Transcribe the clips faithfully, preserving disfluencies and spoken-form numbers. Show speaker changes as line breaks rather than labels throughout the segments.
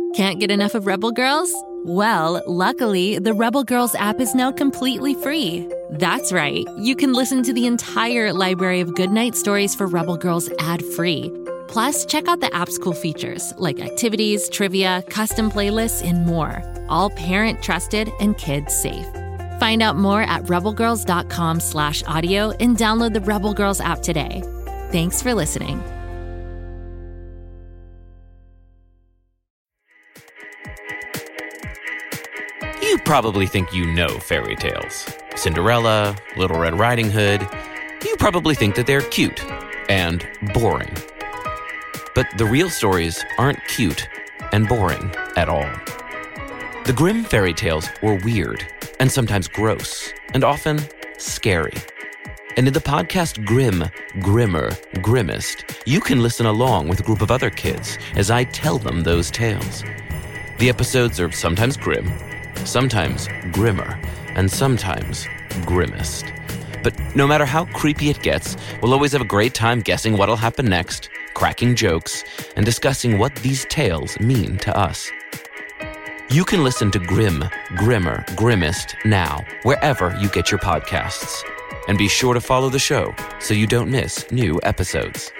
Can't get enough of Rebel Girls? Well, luckily, the Rebel Girls app is now completely free. That's right. You can listen to the entire library of goodnight stories for Rebel Girls ad-free. Plus, check out the app's cool features like activities, trivia, custom playlists, and more. All parent-trusted and kids-safe. Find out more at rebelgirls.com slash audio and download the Rebel Girls app today. Thanks for listening.
You probably think you know fairy tales. Cinderella, Little Red Riding Hood. You probably think that they're cute and boring. But the real stories aren't cute and boring at all. The Grimm fairy tales were weird and sometimes gross and often scary. And in the podcast Grimm, Grimmer, Grimmest, you can listen along with a group of other kids as I tell them those tales. The episodes are sometimes grim, sometimes grimmer, and sometimes grimmest. But no matter how creepy it gets, we'll always have a great time guessing what'll happen next, cracking jokes, and discussing what these tales mean to us. You can listen to Grimm, Grimmer, Grimmest now, wherever you get your podcasts. And be sure to follow the show so you don't miss new episodes.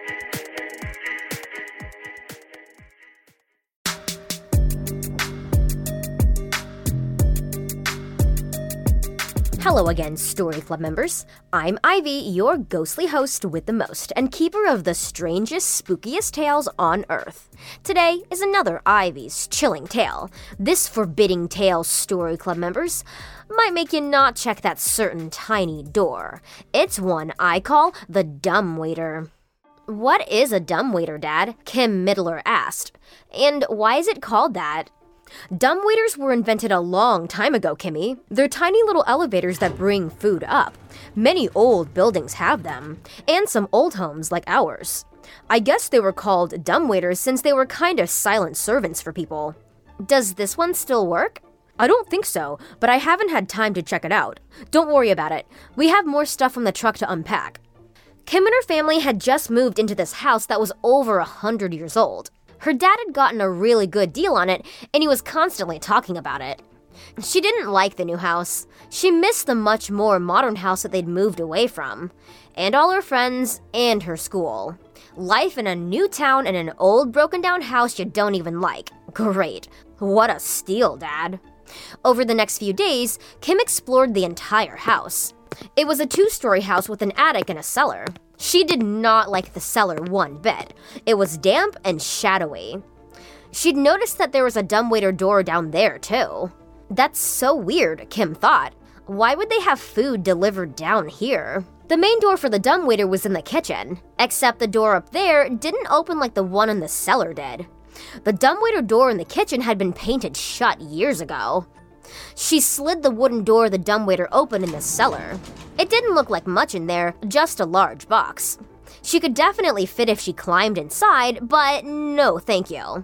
Hello again, Story Club members. I'm Ivy, your ghostly host with the most, and keeper of the strangest, spookiest tales on Earth. Today is another Ivy's chilling tale. This forbidding tale, Story Club members, might make you not check that certain tiny door. It's one I call the dumbwaiter. What is a dumbwaiter, Dad? Kim Middler asked. And why is it called that? Dumbwaiters were invented a long time ago, Kimmy. They're tiny little elevators that bring food up. Many old buildings have them, and some old homes like ours. I guess they were called dumbwaiters since they were kind of silent servants for people. Does this one still work? I don't think so, but I haven't had time to check it out. Don't worry about it. We have more stuff from the truck to unpack. Kim and her family had just moved into this house that was over a hundred years old. Her dad had gotten a really good deal on it, and he was constantly talking about it. She didn't like the new house. She missed the much more modern house that they'd moved away from, and all her friends, and her school. Life in a new town in an old broken-down house you don't even like. Great. What a steal, Dad. Over the next few days, Kim explored the entire house. It was a two-story house with an attic and a cellar. She did not like the cellar one bit. It was damp and shadowy. She'd noticed that there was a dumbwaiter door down there, too. That's so weird, Kim thought. Why would they have food delivered down here? The main door for the dumbwaiter was in the kitchen, except the door up there didn't open like the one in the cellar did. The dumbwaiter door in the kitchen had been painted shut years ago. She slid the wooden door of the dumbwaiter open in the cellar. It didn't look like much in there, just a large box. She could definitely fit if she climbed inside, but no thank you.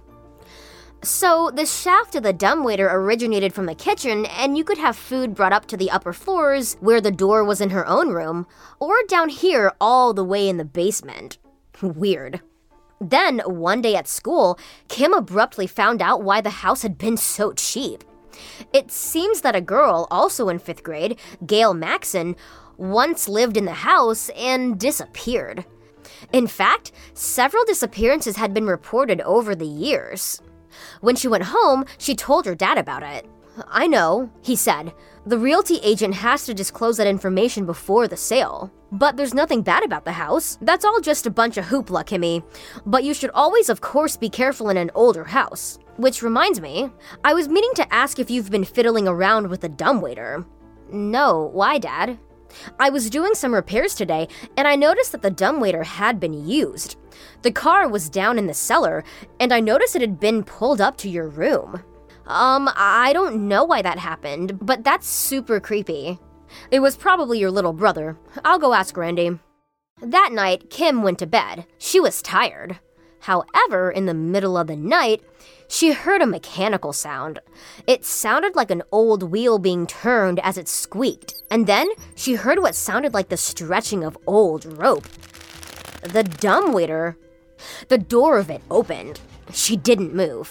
So the shaft of the dumbwaiter originated from the kitchen, and you could have food brought up to the upper floors where the door was in her own room, or down here all the way in the basement. Weird. Then, one day at school, Kim abruptly found out why the house had been so cheap. It seems that a girl, also in fifth grade, Gail Maxon, once lived in the house and disappeared. In fact, several disappearances had been reported over the years. When she went home, she told her dad about it. I know, he said. The realty agent has to disclose that information before the sale. But there's nothing bad about the house. That's all just a bunch of hoopla, Kimmy. But you should always, of course, be careful in an older house. Which reminds me, I was meaning to ask if you've been fiddling around with the dumbwaiter. No, why, Dad? I was doing some repairs today, and I noticed that the dumbwaiter had been used. The car was down in the cellar, and I noticed it had been pulled up to your room. Um, I don't know why that happened, but that's super creepy. It was probably your little brother. I'll go ask Randy. That night, Kim went to bed. She was tired. However, in the middle of the night, she heard a mechanical sound. It sounded like an old wheel being turned as it squeaked, and then she heard what sounded like the stretching of old rope. The dumbwaiter, the door of it opened. She didn't move.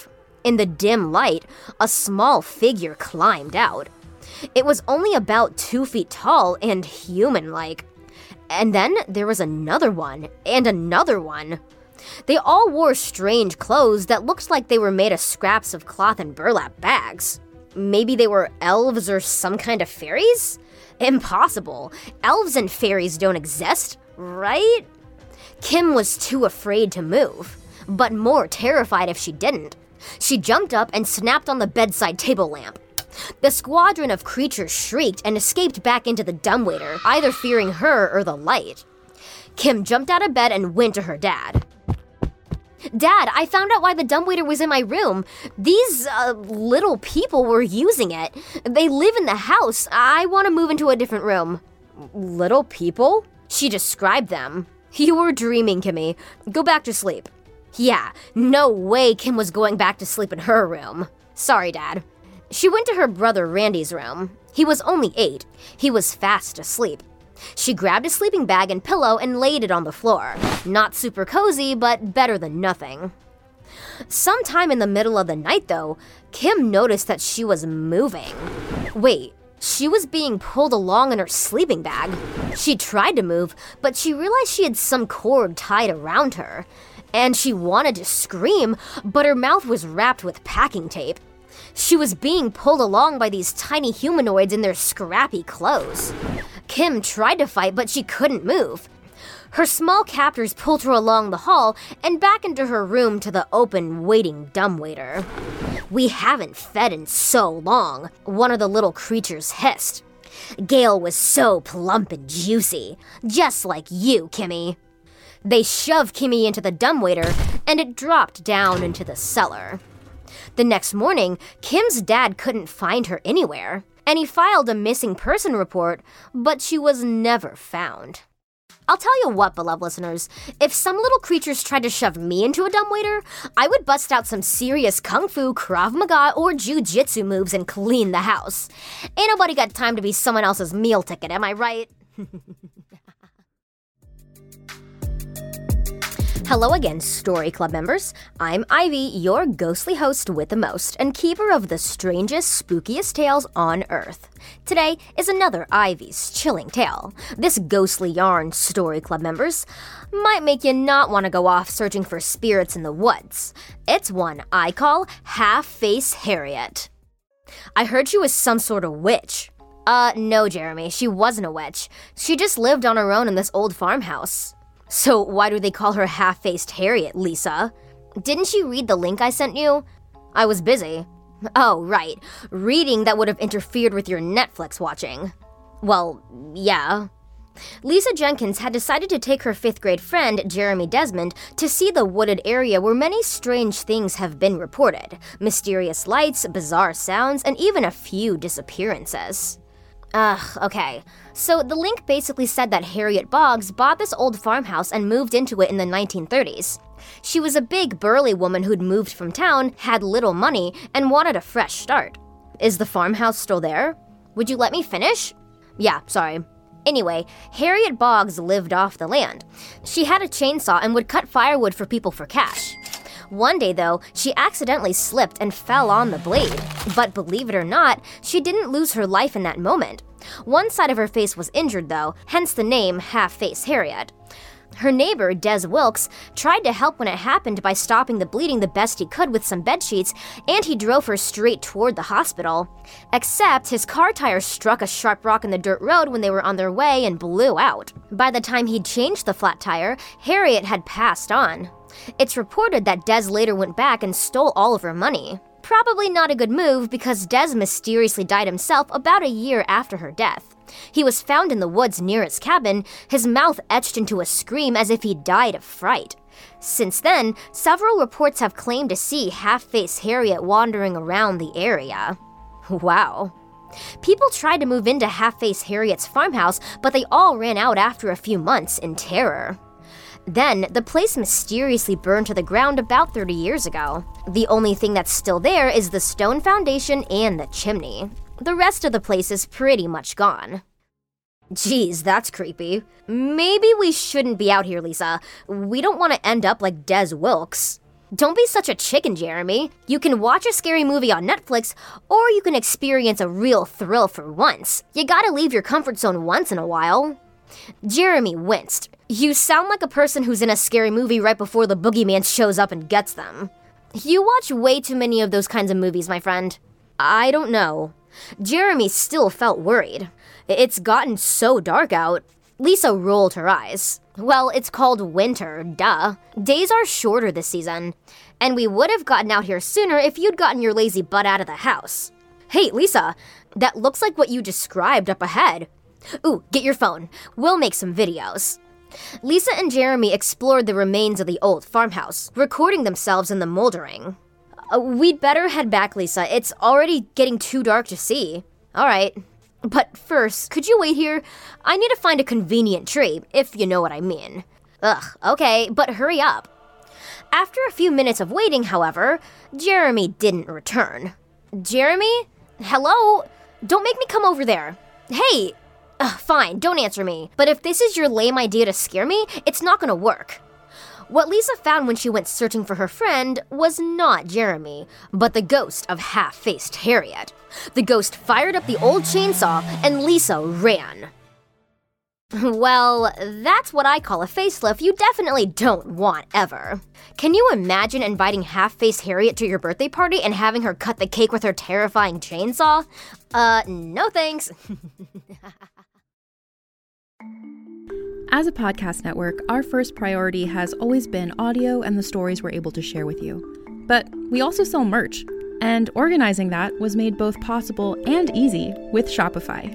In the dim light, a small figure climbed out. It was only about two feet tall and human-like. And then there was another one, and another one. They all wore strange clothes that looked like they were made of scraps of cloth and burlap bags. Maybe they were elves or some kind of fairies? Impossible. Elves and fairies don't exist, right? Kim was too afraid to move, but more terrified if she didn't. She jumped up and snapped on the bedside table lamp. The squadron of creatures shrieked and escaped back into the dumbwaiter, either fearing her or the light. Kim jumped out of bed and went to her dad. Dad, I found out why the dumbwaiter was in my room. These, uh, little people were using it. They live in the house. I want to move into a different room. Little people? She described them. You were dreaming, Kimmy. Go back to sleep. Yeah, no way Kim was going back to sleep in her room. Sorry, Dad. She went to her brother Randy's room. He was only eight. He was fast asleep. She grabbed a sleeping bag and pillow and laid it on the floor. Not super cozy, but better than nothing. Sometime in the middle of the night, though, Kim noticed that she was moving. Wait, she was being pulled along in her sleeping bag. She tried to move, but she realized she had some cord tied around her. And she wanted to scream, but her mouth was wrapped with packing tape. She was being pulled along by these tiny humanoids in their scrappy clothes. Kim tried to fight, but she couldn't move. Her small captors pulled her along the hall and back into her room to the open, waiting dumbwaiter. We haven't fed in so long, one of the little creatures hissed. Gale was so plump and juicy, just like you, Kimmy. They shoved Kimmy into the dumbwaiter, and it dropped down into the cellar. The next morning, Kim's dad couldn't find her anywhere, and he filed a missing person report, but she was never found. I'll tell you what, beloved listeners, if some little creatures tried to shove me into a dumbwaiter, I would bust out some serious kung fu, Krav Maga, or jiu-jitsu moves and clean the house. Ain't nobody got time to be someone else's meal ticket, am I right? Hello again, Story Club members. I'm Ivy, your ghostly host with the most, and keeper of the strangest, spookiest tales on Earth. Today is another Ivy's chilling tale. This ghostly yarn, Story Club members, might make you not want to go off searching for spirits in the woods. It's one I call Half-Face Harriet. I heard she was some sort of witch. Uh, no, Jeremy, she wasn't a witch. She just lived on her own in this old farmhouse. So why do they call her Half-Faced Harriet, Lisa? Didn't you read the link I sent you? I was busy. Oh, right. Reading that would have interfered with your Netflix watching. Well, yeah. Lisa Jenkins had decided to take her fifth grade friend, Jeremy Desmond, to see the wooded area where many strange things have been reported. Mysterious lights, bizarre sounds, and even a few disappearances. Ugh, okay. So the link basically said that Harriet Boggs bought this old farmhouse and moved into it in the nineteen thirties. She was a big, burly woman who'd moved from town, had little money, and wanted a fresh start. Is the farmhouse still there? Would you let me finish? Yeah, sorry. Anyway, Harriet Boggs lived off the land. She had a chainsaw and would cut firewood for people for cash. One day, though, she accidentally slipped and fell on the blade. But believe it or not, she didn't lose her life in that moment. One side of her face was injured, though, hence the name Half-Face Harriet. Her neighbor, Des Wilkes, tried to help when it happened by stopping the bleeding the best he could with some bedsheets, and he drove her straight toward the hospital. Except his car tire struck a sharp rock in the dirt road when they were on their way and blew out. By the time he'd changed the flat tire, Harriet had passed on. It's reported that Des later went back and stole all of her money. Probably not a good move because Des mysteriously died himself about a year after her death. He was found in the woods near his cabin, his mouth etched into a scream as if he died of fright. Since then, several reports have claimed to see Half-Face Harriet wandering around the area. Wow. People tried to move into Half-Face Harriet's farmhouse, but they all ran out after a few months in terror. Then, the place mysteriously burned to the ground about thirty years ago. The only thing that's still there is the stone foundation and the chimney. The rest of the place is pretty much gone. Geez, that's creepy. Maybe we shouldn't be out here, Lisa. We don't want to end up like Des Wilkes. Don't be such a chicken, Jeremy. You can watch a scary movie on Netflix, or you can experience a real thrill for once. You gotta leave your comfort zone once in a while. Jeremy winced. You sound like a person who's in a scary movie right before the boogeyman shows up and gets them. You watch way too many of those kinds of movies, my friend. I don't know. Jeremy still felt worried. It's gotten so dark out. Lisa rolled her eyes. Well, it's called winter, duh. Days are shorter this season. And we would have gotten out here sooner if you'd gotten your lazy butt out of the house. Hey, Lisa, that looks like what you described up ahead. Ooh, get your phone. We'll make some videos. Lisa and Jeremy explored the remains of the old farmhouse, recording themselves in the moldering. Uh, we'd better head back, Lisa. It's already getting too dark to see. All right. But first, could you wait here? I need to find a convenient tree, if you know what I mean. Ugh, okay, but hurry up. After a few minutes of waiting, however, Jeremy didn't return. Jeremy? Hello? Don't make me come over there. Hey! Ugh, fine, don't answer me. But if this is your lame idea to scare me, it's not gonna work. What Lisa found when she went searching for her friend was not Jeremy, but the ghost of half-faced Harriet. The ghost fired up the old chainsaw, and Lisa ran. Well, that's what I call a facelift you definitely don't want ever. Can you imagine inviting half-faced Harriet to your birthday party and having her cut the cake with her terrifying chainsaw? Uh, no thanks.
As a podcast network, our first priority has always been audio and the stories we're able to share with you. But we also sell merch, and organizing that was made both possible and easy with Shopify.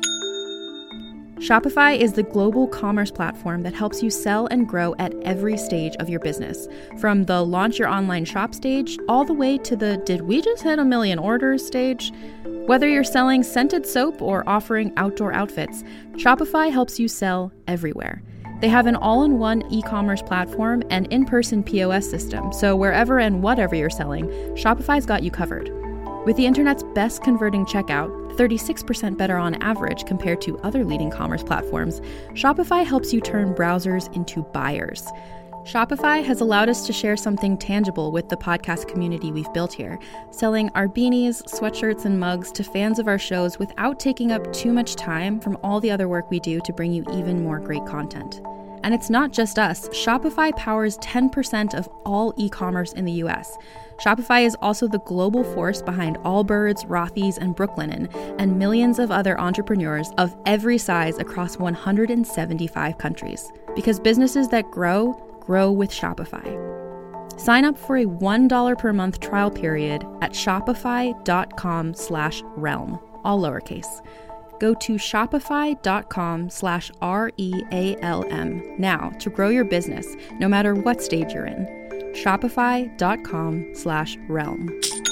Shopify is the global commerce platform that helps you sell and grow at every stage of your business, from the launch your online shop stage all the way to the did we just hit a million orders stage. Whether you're selling scented soap or offering outdoor outfits, Shopify helps you sell everywhere. They have an all-in-one e-commerce platform and in-person P O S system, so wherever and whatever you're selling, Shopify's got you covered. With the internet's best converting checkout, thirty-six percent better on average compared to other leading commerce platforms, Shopify helps you turn browsers into buyers. Shopify has allowed us to share something tangible with the podcast community we've built here, selling our beanies, sweatshirts, and mugs to fans of our shows without taking up too much time from all the other work we do to bring you even more great content. And it's not just us. Shopify powers ten percent of all e-commerce in the U S. Shopify is also the global force behind Allbirds, Rothy's, and Brooklinen, and millions of other entrepreneurs of every size across one hundred seventy-five countries. Because businesses that grow, grow with Shopify. Sign up for a one dollar per month trial period at shopify.com slash realm, all lowercase. Go to shopify.com slash R-E-A-L-M now to grow your business, no matter what stage you're in. Shopify.com slash realm.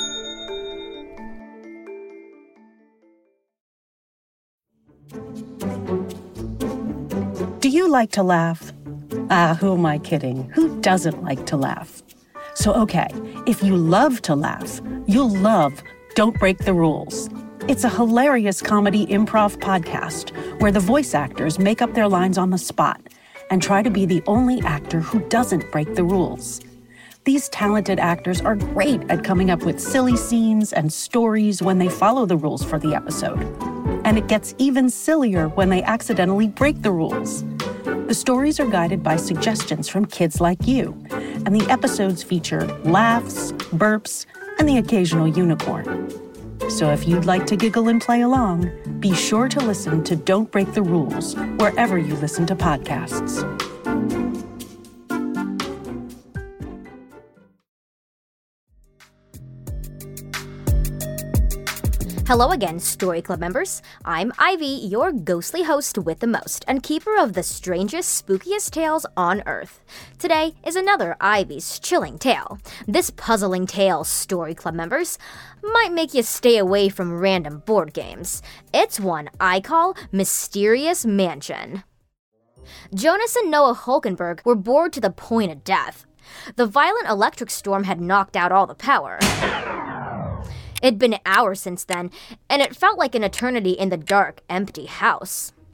Do you like to laugh? Ah, who am I kidding? Who doesn't like to laugh? So, okay, if you love to laugh, you'll love Don't Break the Rules. It's a hilarious comedy improv podcast where the voice actors make up their lines on the spot and try to be the only actor who doesn't break the rules. These talented actors are great at coming up with silly scenes and stories when they follow the rules for the episode. And it gets even sillier when they accidentally break the rules. The stories are guided by suggestions from kids like you, and the episodes feature laughs, burps, and the occasional unicorn. So if you'd like to giggle and play along, be sure to listen to Don't Break the Rules wherever you listen to podcasts.
Hello again, Story Club members. I'm Ivy, your ghostly host with the most, and keeper of the strangest, spookiest tales on Earth. Today is another Ivy's chilling tale. This puzzling tale, Story Club members, might make you stay away from random board games. It's one I call Mysterious Mansion. Jonas and Noah Hulkenberg were bored to the point of death. The violent electric storm had knocked out all the power. It'd been hours since then, and it felt like an eternity in the dark, empty house.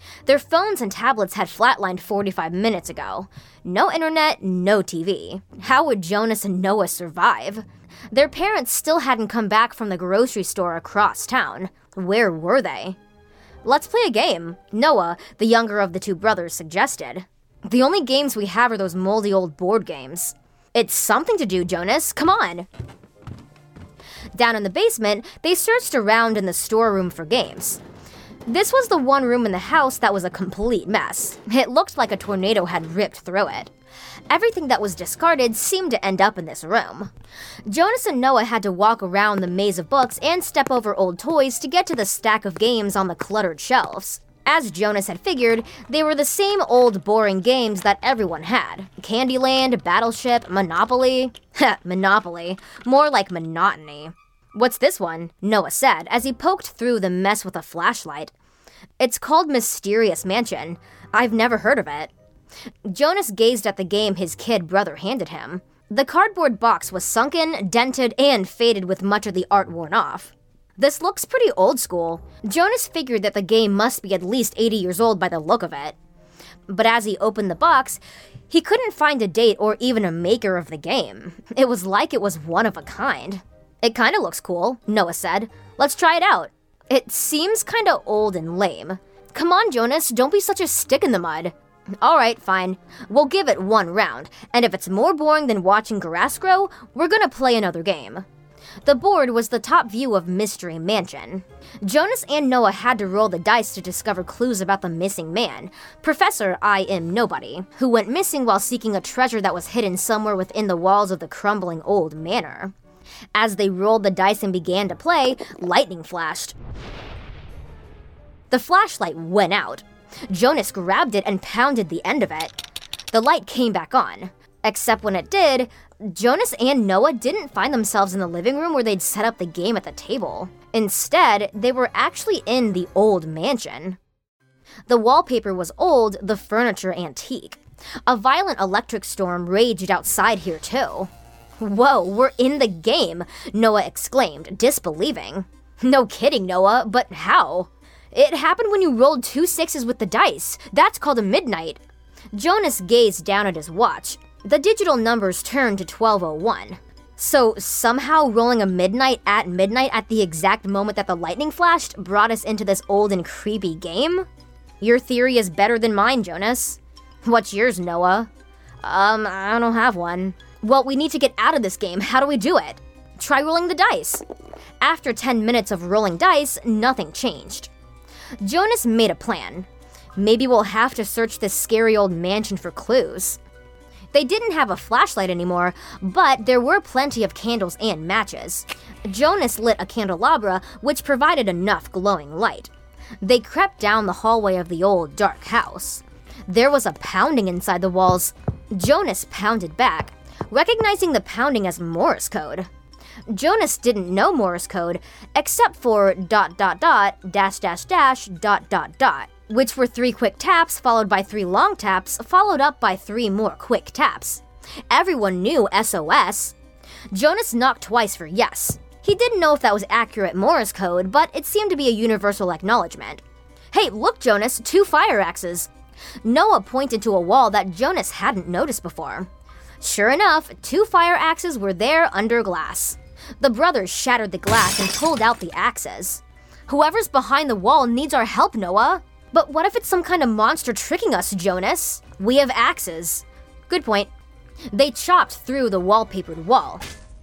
Their phones and tablets had flatlined forty-five minutes ago. No internet, no T V. How would Jonas and Noah survive? Their parents still hadn't come back from the grocery store across town. Where were they? Let's play a game, Noah, the younger of the two brothers, suggested. The only games we have are those moldy old board games. It's something to do, Jonas. Come on. Down in the basement, they searched around in the storeroom for games. This was the one room in the house that was a complete mess. It looked like a tornado had ripped through it. Everything that was discarded seemed to end up in this room. Jonas and Noah had to walk around the maze of books and step over old toys to get to the stack of games on the cluttered shelves. As Jonas had figured, they were the same old boring games that everyone had. Candyland, Battleship, Monopoly. Heh, Monopoly. More like monotony. What's this one? Noah said as he poked through the mess with a flashlight. It's called Mysterious Mansion. I've never heard of it. Jonas gazed at the game his kid brother handed him. The cardboard box was sunken, dented, and faded with much of the art worn off. This looks pretty old school. Jonas figured that the game must be at least eighty years old by the look of it. But as he opened the box, he couldn't find a date or even a maker of the game. It was like it was one of a kind. It kinda looks cool, Noah said. Let's try it out. It seems kinda old and lame. Come on, Jonas, don't be such a stick in the mud. Alright, fine. We'll give it one round, and if it's more boring than watching grass grow, we're gonna play another game. The board was the top view of Mystery Mansion. Jonas and Noah had to roll the dice to discover clues about the missing man, Professor I Am Nobody, who went missing while seeking a treasure that was hidden somewhere within the walls of the crumbling old manor. As they rolled the dice and began to play, lightning flashed. The flashlight went out. Jonas grabbed it and pounded the end of it. The light came back on. Except when it did, Jonas and Noah didn't find themselves in the living room where they'd set up the game at the table. Instead, they were actually in the old mansion. The wallpaper was old, the furniture antique. A violent electric storm raged outside here too. Whoa, we're in the game, Noah exclaimed, disbelieving. No kidding, Noah, but how? It happened when you rolled two sixes with the dice. That's called a midnight. Jonas gazed down at his watch. The digital numbers turned to twelve oh one. So somehow rolling a midnight at midnight at the exact moment that the lightning flashed brought us into this old and creepy game? Your theory is better than mine, Jonas. What's yours, Noah? Um, I don't have one. Well, we need to get out of this game. How do we do it? Try rolling the dice. After ten minutes of rolling dice, nothing changed. Jonas made a plan. Maybe we'll have to search this scary old mansion for clues. They didn't have a flashlight anymore, but there were plenty of candles and matches. Jonas lit a candelabra, which provided enough glowing light. They crept down the hallway of the old, dark house. There was a pounding inside the walls. Jonas pounded back, recognizing the pounding as Morse code. Jonas didn't know Morse code, except for dot dot dot, dash dash dash, dot dot dot, which were three quick taps followed by three long taps, followed up by three more quick taps. Everyone knew S O S. Jonas knocked twice for yes. He didn't know if that was accurate Morse code, but it seemed to be a universal acknowledgement. Hey, look, Jonas, two fire axes. Noah pointed to a wall that Jonas hadn't noticed before. Sure enough, two fire axes were there under glass. The brothers shattered the glass and pulled out the axes. Whoever's behind the wall needs our help, Noah. But what if it's some kind of monster tricking us, Jonas? We have axes. Good point. They chopped through the wallpapered wall.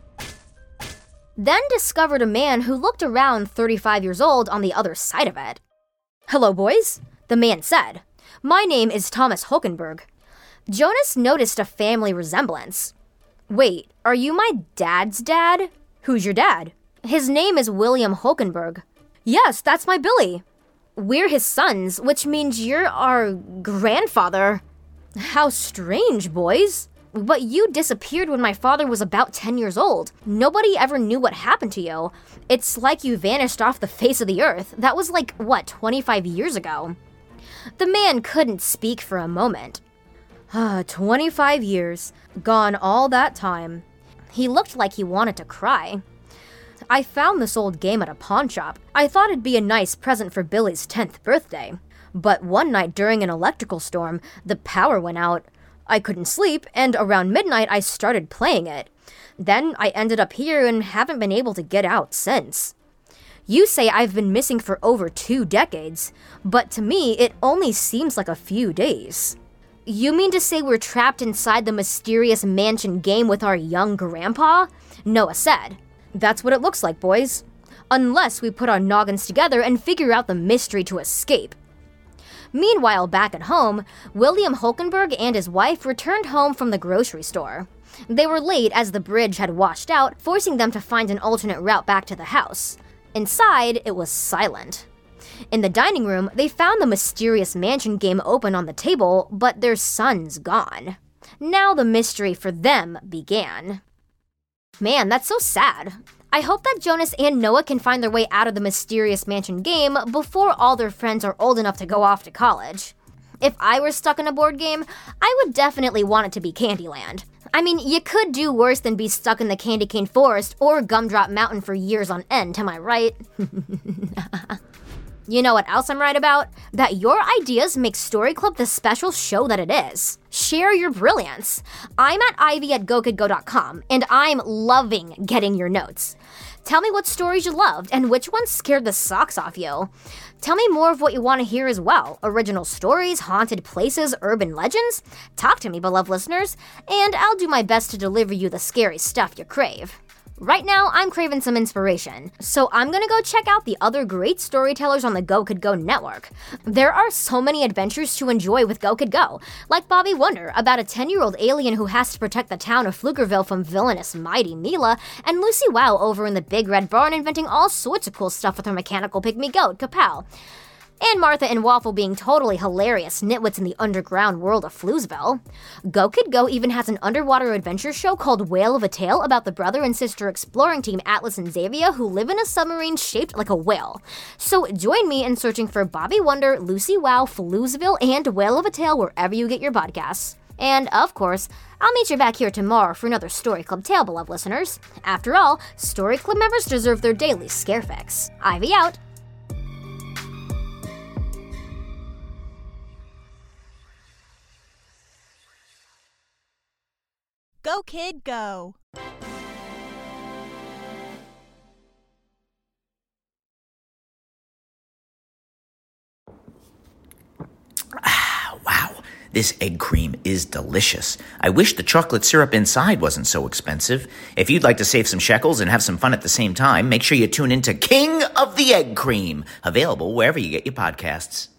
Then discovered a man who looked around thirty-five years old on the other side of it. Hello, boys, the man said. My name is Thomas Hulkenberg. Jonas noticed a family resemblance. Wait, are you my dad's dad? Who's your dad? His name is William Hulkenberg. Yes, that's my Billy. We're his sons, which means you're our grandfather. How strange, boys. But you disappeared when my father was about ten years old. Nobody ever knew what happened to you. It's like you vanished off the face of the earth. That was like, what, twenty-five years ago? The man couldn't speak for a moment. Ah, twenty-five years. Gone all that time. He looked like he wanted to cry. I found this old game at a pawn shop. I thought it'd be a nice present for Billy's tenth birthday. But one night during an electrical storm, the power went out. I couldn't sleep, and around midnight I started playing it. Then I ended up here and haven't been able to get out since. You say I've been missing for over two decades, but to me it only seems like a few days. You mean to say we're trapped inside the mysterious mansion game with our young grandpa? Noah said. That's what it looks like, boys. Unless we put our noggins together and figure out the mystery to escape. Meanwhile, back at home, William Hulkenberg and his wife returned home from the grocery store. They were late as the bridge had washed out, forcing them to find an alternate route back to the house. Inside, it was silent. In the dining room, they found the mysterious mansion game open on the table, but their son's gone. Now the mystery for them began. Man, that's so sad. I hope that Jonas and Noah can find their way out of the mysterious mansion game before all their friends are old enough to go off to college. If I were stuck in a board game, I would definitely want it to be Candyland. I mean, you could do worse than be stuck in the Candy Cane Forest or Gumdrop Mountain for years on end, am I right? You know what else I'm right about? That your ideas make Story Club the special show that it is. Share your brilliance. I'm at ivy at go kid go dot com, and I'm loving getting your notes. Tell me what stories you loved and which ones scared the socks off you. Tell me more of what you want to hear as well. Original stories, haunted places, urban legends? Talk to me, beloved listeners, and I'll do my best to deliver you the scary stuff you crave. Right now, I'm craving some inspiration, so I'm gonna go check out the other great storytellers on the Go Kid Go network. There are so many adventures to enjoy with Go Kid Go, like Bobby Wonder, about a ten-year-old alien who has to protect the town of Pflugerville from villainous Mighty Mila, and Lucy Wow over in the Big Red Barn inventing all sorts of cool stuff with her mechanical pygmy goat, Kapow. And Martha and Waffle being totally hilarious nitwits in the underground world of Floozeville. Go Kid Go even has an underwater adventure show called Whale of a Tale about the brother and sister exploring team Atlas and Xavier who live in a submarine shaped like a whale. So join me in searching for Bobby Wonder, Lucy Wow, Floozeville, and Whale of a Tale wherever you get your podcasts. And, of course, I'll meet you back here tomorrow for another Story Club tale, beloved listeners. After all, Story Club members deserve their daily scare fix. Ivy out.
Go Kid Go!
Ah, wow. This egg cream is delicious. I wish the chocolate syrup inside wasn't so expensive. If you'd like to save some shekels and have some fun at the same time, make sure you tune in to King of the Egg Cream, available wherever you get your podcasts.